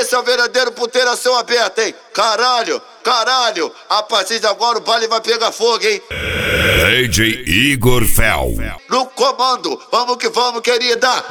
Esse é o verdadeiro puteiração aberta, hein? Caralho, caralho. A partir de agora o baile vai pegar fogo, hein? DJ Igor Fel. No comando, vamos que vamos, querida.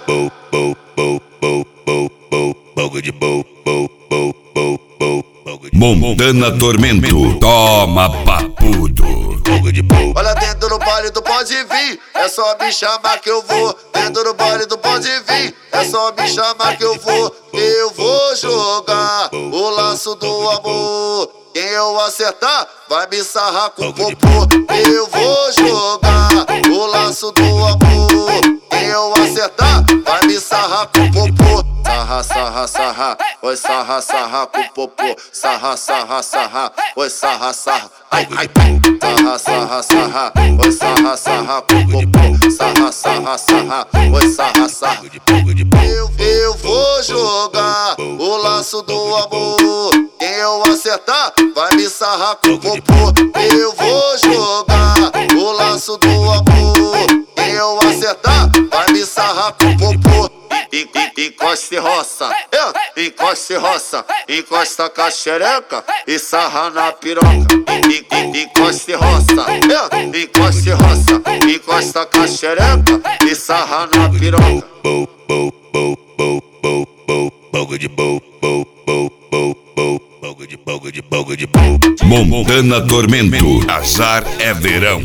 Montana Tormento, toma papudo. Olha, dentro do baile do pode vir, é só me chamar que eu vou. Dentro do baile do pode vir, é só me chamar que eu vou. Eu vou jogar o laço do amor. Quem eu acertar vai me sarrar com popô. Eu vou jogar o laço do amor. Quem eu acertar vai me sarrar com popô. Sarra, sarra, sarra, oi sarra, sarra com popô. Sarra, sarra, sarra, oi sarra, sarra. Ai, ai, sarra, sarra, sarra, oi sarra, sarra com popô. Sarra, sarra, sarra, oi sarra, sarra. Eu vou jogar o laço do amor. Quem eu acertar vai me sarrar com popô. Eu vou jogar o laço do amor. Quem eu acertar vai me sarrar com popô. Encosta e roça, encosta e roça, encosta com a xereca e sarra na piroca. Encosta e roça, encosta e roça, encosta com a xereca e sarra na piroca. Montana Tormento, azar é verão.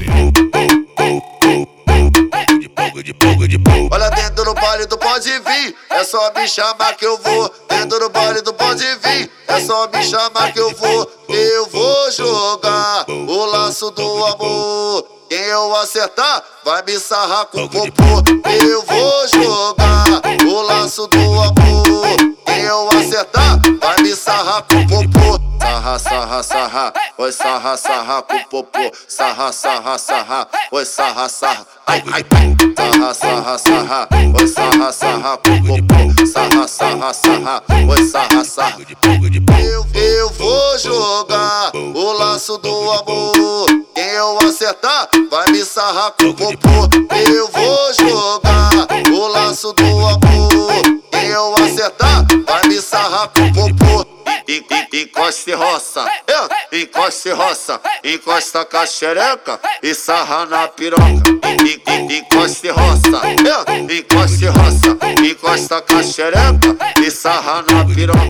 Olha, dentro do baile do pode vir, é só me chamar que eu vou. Dentro do baile do pode vir, é só me chamar que eu vou. Eu vou jogar o laço do amor. Quem eu acertar vai me sarrar com popô. Eu vou jogar o laço do amor. Quem eu acertar vai me sarrar com popô. Sarra, sarra, sarra, oi sarra, sarra com popô. Sarra, sarra, sarra, oi sarra, sarra. Ai, ai, sarra, sarra, sarra, oi sarra, sarra com popô. Sarra, sarra, sarra, oi sarra, sarra. Eu vou jogar o laço do amor. Quem eu acertar vai me sarrar com popô. Eu vou jogar o laço do amor. Quem eu acertar vai me sarrar com popô. Encosta e roça, encosta e roça, encosta com a xereca e sarra na piroca. Encosta e roça, encosta e roça, encosta com a xereca e sarra na piroca.